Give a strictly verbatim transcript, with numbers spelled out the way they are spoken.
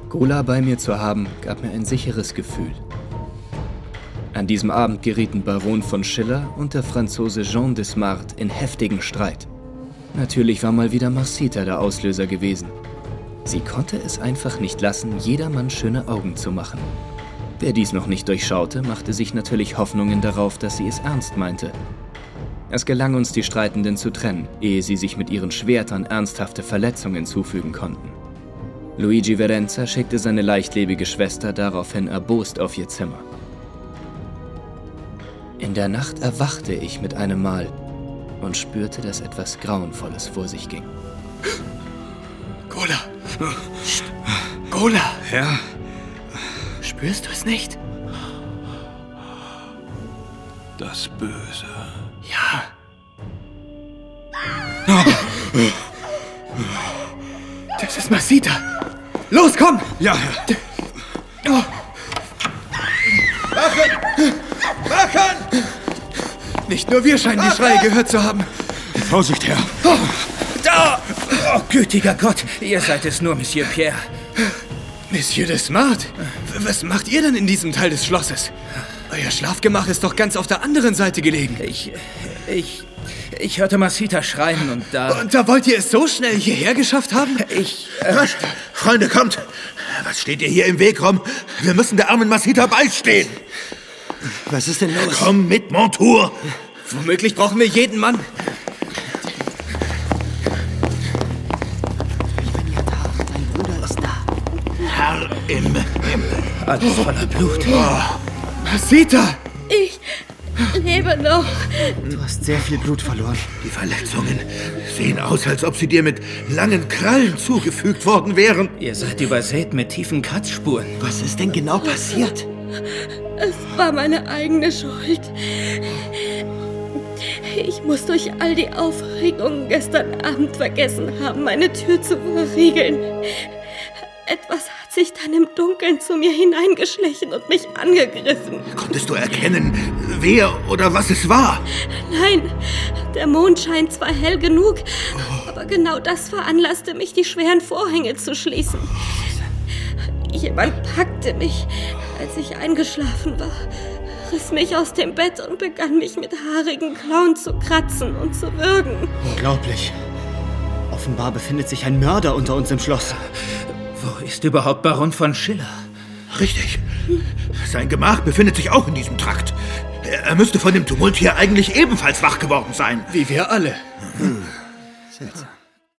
Gola bei mir zu haben, gab mir ein sicheres Gefühl. An diesem Abend gerieten Baron von Schiller und der Franzose Jean Desmarets in heftigen Streit. Natürlich war mal wieder Marcita der Auslöser gewesen. Sie konnte es einfach nicht lassen, jedermann schöne Augen zu machen. Wer dies noch nicht durchschaute, machte sich natürlich Hoffnungen darauf, dass sie es ernst meinte. Es gelang uns, die Streitenden zu trennen, ehe sie sich mit ihren Schwertern ernsthafte Verletzungen zufügen konnten. Luigi Verenza schickte seine leichtlebige Schwester daraufhin erbost auf ihr Zimmer. In der Nacht erwachte ich mit einem Mal und spürte, dass etwas Grauenvolles vor sich ging. Gola! Gola! Ja? Spürst du es nicht? Das Böse. Ja. Das ist Marcita. Los, komm! Ja. Oh. Wachen! Wachen! Nicht nur wir scheinen die Schreie gehört zu haben. Vorsicht, Herr. Oh, da! Oh, gütiger Gott, ihr seid es nur, Monsieur Pierre. Monsieur Desmarets, was macht ihr denn in diesem Teil des Schlosses? Euer Schlafgemach ist doch ganz auf der anderen Seite gelegen. Ich, ich, ich hörte Marcita schreien und da... Und da wollt ihr es so schnell hierher geschafft haben? Ich, äh, Rasch, Freunde, kommt! Was steht ihr hier im Weg rum? Wir müssen der armen Marcita beistehen. Was ist denn los? Komm mit, Montour! Womöglich brauchen wir jeden Mann. Dein Bruder ist da. Herr im Himmel. alles voller Blut. Marcita! Ich lebe noch. Du hast sehr viel Blut verloren. Die Verletzungen sehen aus, als ob sie dir mit langen Krallen zugefügt worden wären. Ihr seid übersät mit tiefen Kratzspuren. Was ist denn genau passiert? Es war meine eigene Schuld. Ich muss durch all die Aufregung gestern Abend vergessen haben, meine Tür zu verriegeln. Etwas hat sich dann im Dunkeln zu mir hineingeschlichen und mich angegriffen. Konntest du erkennen, wer oder was es war? Nein, der Mond scheint zwar hell genug, aber genau das veranlasste mich, die schweren Vorhänge zu schließen. Jemand packte mich, als ich eingeschlafen war, riss mich aus dem Bett und begann mich mit haarigen Klauen zu kratzen und zu würgen. Unglaublich. Offenbar befindet sich ein Mörder unter uns im Schloss. Wo ist überhaupt Baron von Schiller? Richtig. Sein Gemach befindet sich auch in diesem Trakt. Er müsste von dem Tumult hier eigentlich ebenfalls wach geworden sein. Wie wir alle. Seltsam.